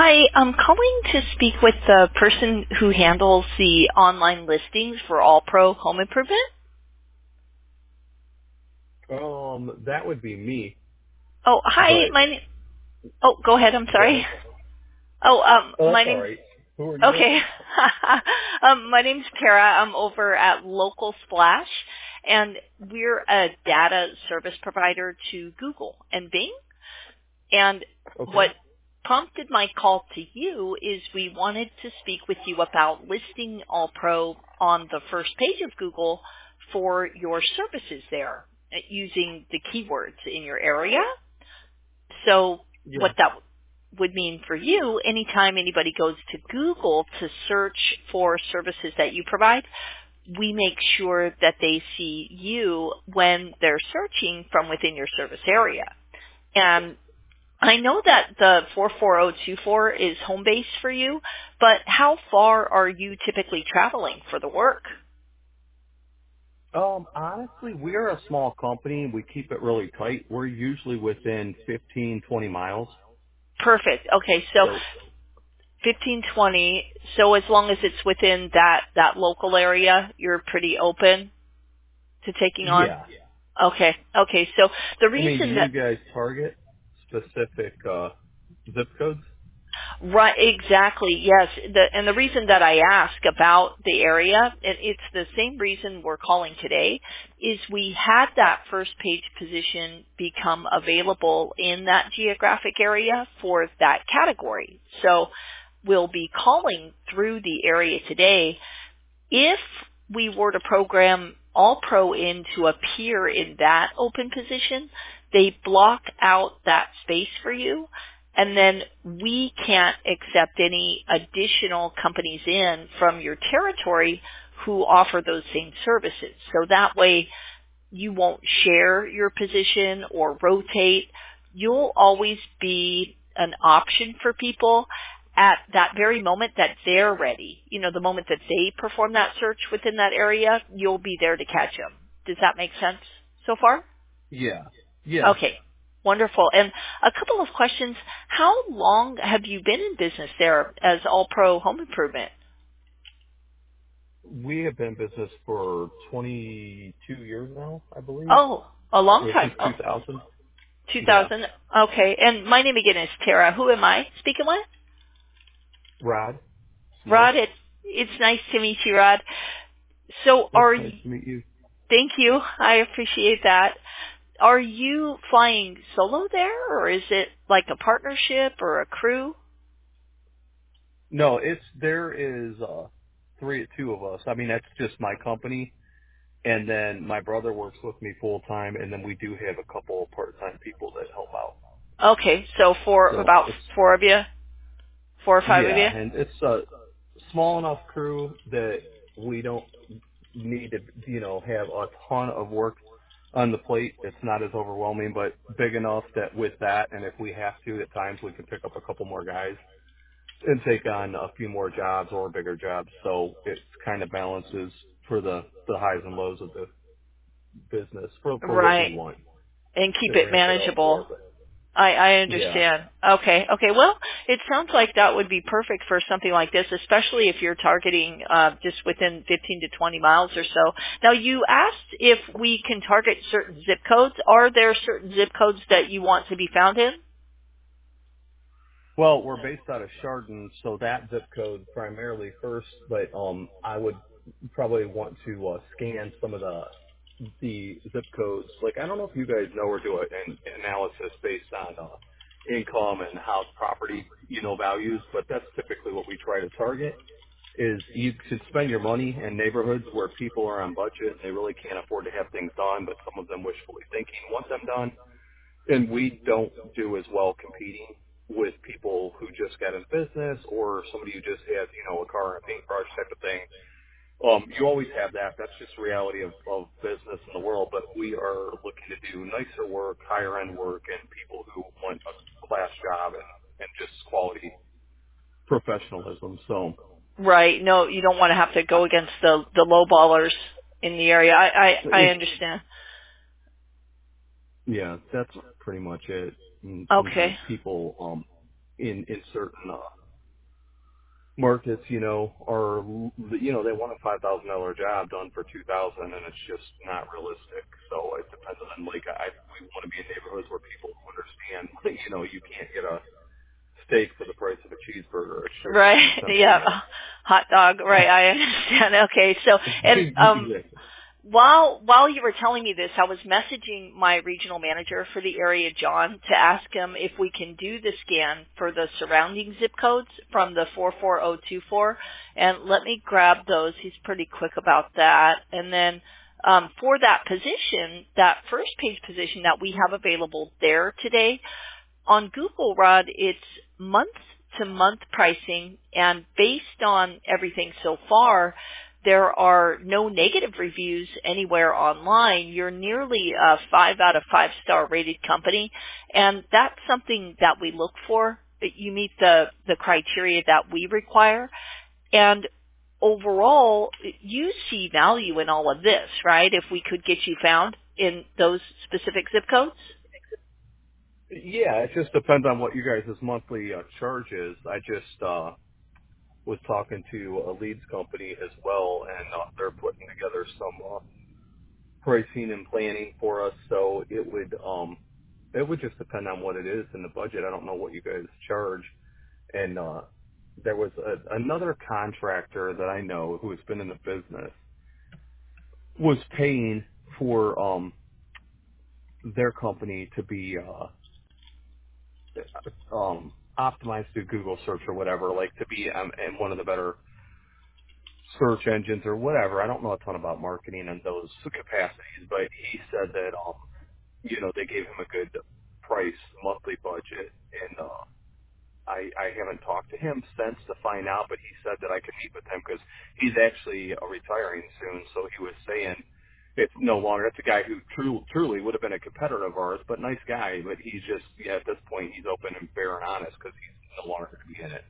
Hi, I'm calling to speak with the person who handles the online listings for All Pro Home Improvement. That would be me, Oh, hi, but oh, go ahead, I'm go sorry. ahead. Oh, Oh, my that's all name's, right. Who are you with? okay. My name's Tara. I'm over at Local Splash, and we're a data service provider to Google and Bing. And what Okay. prompted my call to you is we wanted to speak with you about listing All Pro on the first page of Google for your services there using the keywords in your area. So Yeah. what that would mean for you, anytime anybody goes to Google to search for services that you provide, we make sure that they see you when they're searching from within your service area. And I know that the 44024 is home base for you, but how far are you typically traveling for the work? Honestly, we're a small company. We keep it really tight. We're usually within 15, 20 miles. Perfect. Okay, so So 1520. So as long as it's within that local area, you're pretty open to taking on? yeah. Okay. Okay. So the I mean, do reason you that guys target specific zip codes? right, exactly, yes. And the reason that I ask about the area, and it's the same reason we're calling today, is we had that first page position become available in that geographic area for that category. So we'll be calling through the area today. If we were to program All Pro in to appear in that open position, they block out that space for you, and then we can't accept any additional companies in from your territory who offer those same services. So that way you won't share your position or rotate. You'll always be an option for people at that very moment that they're ready. You know, the moment that they perform that search within that area, you'll be there to catch them. Does that make sense so far? Yeah. Yeah. Okay. Wonderful. And a couple of questions. How long have you been in business there as All Pro Home Improvement? We have been in business for 22 years now, I believe. Oh, a long Or time. since Oh, 2000. Yeah. 2000. Okay. And my name again is Tara. Who am I speaking with? Rod Smith. Rod, it's nice to meet you, Rod. So It's nice to meet you. thank you. I appreciate that. Are you flying solo there, or is it like a partnership or a crew? No, there is two of us. I mean, that's just my company, and then my brother works with me full time, and then we do have a couple of part time people that help out. Okay, so So about it's four of you, four or five of yeah, you? and it's a small enough crew that we don't need to have a ton of work on the plate. It's not as overwhelming, but big enough that with that, and if we have to, at times we can pick up a couple more guys and take on a few more jobs or bigger jobs. So it kind of balances for the highs and lows of the business for what we Right, want and to keep it ramp it up manageable. more. But I yeah, understand. Okay, okay. Well, it sounds like that would be perfect for something like this, especially if you're targeting just within 15 to 20 miles or so. Now, you asked if we can target certain zip codes. Are there certain zip codes that you want to be found in? well, we're based out of Chardon, so that zip code primarily first. But I would probably want to scan some of the zip codes. Like, I don't know if you guys know or do an analysis based on income and house property values, but that's typically what we try to target. Is you should spend your money in neighborhoods where people are on budget and they really can't afford to have things done, but some of them wishfully thinking want them done. And we don't do as well competing with people who just got in business or somebody who just has, a car and a paintbrush type of thing. You always have that. That's just the reality of business in the world. But we are looking to do nicer work, higher end work, and people who want a class job and just quality professionalism. So, Right. No, you don't want to have to go against the low ballers in the area. I It's, understand. yeah, that's pretty much it. And sometimes Okay. people, in certain markets, are, they want a $5,000 job done for 2,000, and it's just not realistic. So it depends on, we want to be in neighborhoods where people understand, you can't get a steak for the price of a cheeseburger. It's just Right. Yeah. not. Hot dog. Right. I understand. Okay. So, and Exactly. while you were telling me this, I was messaging my regional manager for the area, John, to ask him if we can do the scan for the surrounding zip codes from the 44024. And let me grab those. He's pretty quick about that. And then for that position, that first page position that we have available there today, on Google, Rod, it's month-to-month pricing, and based on everything so far, there are no negative reviews anywhere online. You're nearly a 5 out of 5 star rated company, and that's something that we look for. You meet the criteria that we require, and overall, you see value in all of this, right? If we could get you found in those specific zip codes? Yeah, it just depends on what you guys' monthly charge is. I just was talking to a leads company as well, and they're putting together some pricing and planning for us. So it would just depend on what it is in the budget. I don't know what you guys charge. And there was another contractor that I know who has been in the business was paying for their company to be optimized through Google search or whatever, like to be in one of the better search engines or whatever. I don't know a ton about marketing and those capacities, but he said that, they gave him a good price monthly budget, and I haven't talked to him since to find out, but he said that I could meet with him because he's actually retiring soon. So he was saying it's no longer, that's a guy who truly would have been a competitor of ours, but nice guy. But he's just, at this point, he's open and fair and honest because he's no longer going to be in it.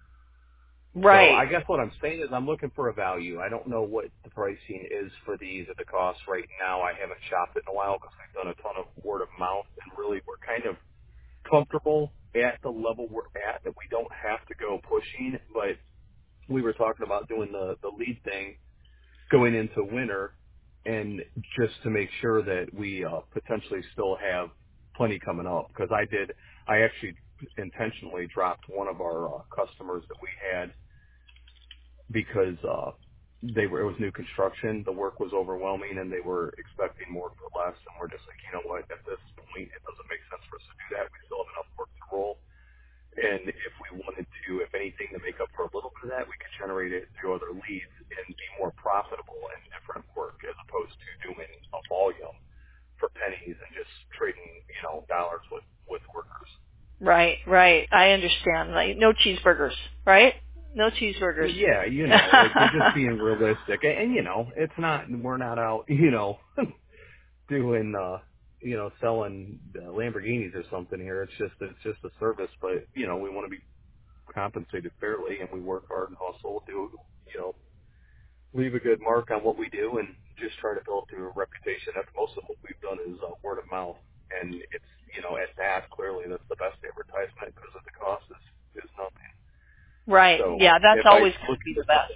Right. So I guess what I'm saying is I'm looking for a value. I don't know what the pricing is for these at the cost right now. I haven't shopped it in a while because we've done a ton of word of mouth, and really we're kind of comfortable at the level we're at that we don't have to go pushing. But we were talking about doing the lead thing going into winter, and just to make sure that we potentially still have plenty coming up, because I actually intentionally dropped one of our customers that we had because it was new construction. The work was overwhelming, and they were expecting more for less. And we're just like, you know what? At this point, it doesn't make sense for us to do that. We still have enough work to roll. And if we wanted to, if anything, to make up for a little bit of that, we could generate it through other leads and be more profitable in different work as opposed to doing a volume for pennies and just trading, dollars with workers. Right. I understand. Like no cheeseburgers, right? No cheeseburgers. Yeah, like we're just being realistic. And it's not, we're not out, doing, selling Lamborghinis or something here. It's just a service, but, we want to be compensated fairly, and we work hard and hustle to, leave a good mark on what we do and just try to build through a reputation. That's most of what we've done is word of mouth. And it's, at that, clearly that's the best advertisement because of the cost is nothing. Right. So yeah, that's always going to be the best.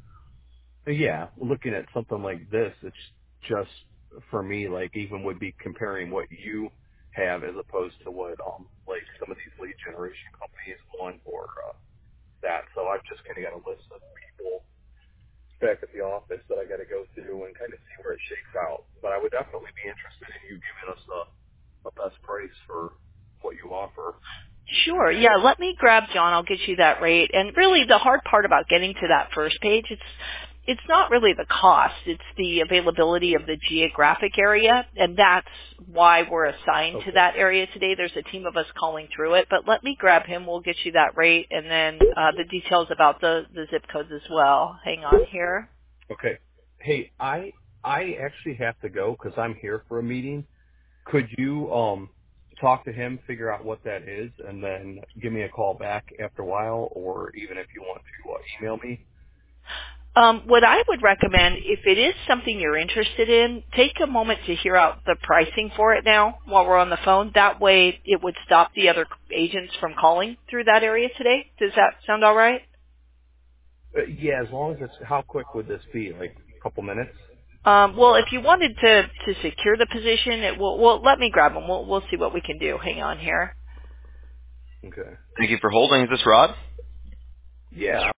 Yeah, looking at something like this, it's just, for me, like even would be comparing what you have as opposed to what, like some of these lead generation companies want or that. So I've just kind of got a list of people back at the office that I got to go through and kind of see where it shakes out. But I would definitely be interested in you giving us a best price for what you offer. Sure. Yeah, let me grab John. I'll get you that rate. And really the hard part about getting to that first page, it's not really the cost. It's the availability of the geographic area, and that's why we're assigned to that area today. There's a team of us calling through it, but let me grab him. We'll get you that rate and then the details about the zip codes as well. Hang on here. Okay. Hey, I actually have to go because I'm here for a meeting. Could you talk to him, figure out what that is, and then give me a call back after a while, or even if you want to email me? What I would recommend, if it is something you're interested in, take a moment to hear out the pricing for it now while we're on the phone. That way it would stop the other agents from calling through that area today. Does that sound all right? Yeah, as long as it's, how quick would this be? Like a couple minutes? Well, if you wanted to secure the position, well, let me grab them. We'll see what we can do. Hang on here. Okay. Thank you for holding. Is this Rod? Yeah.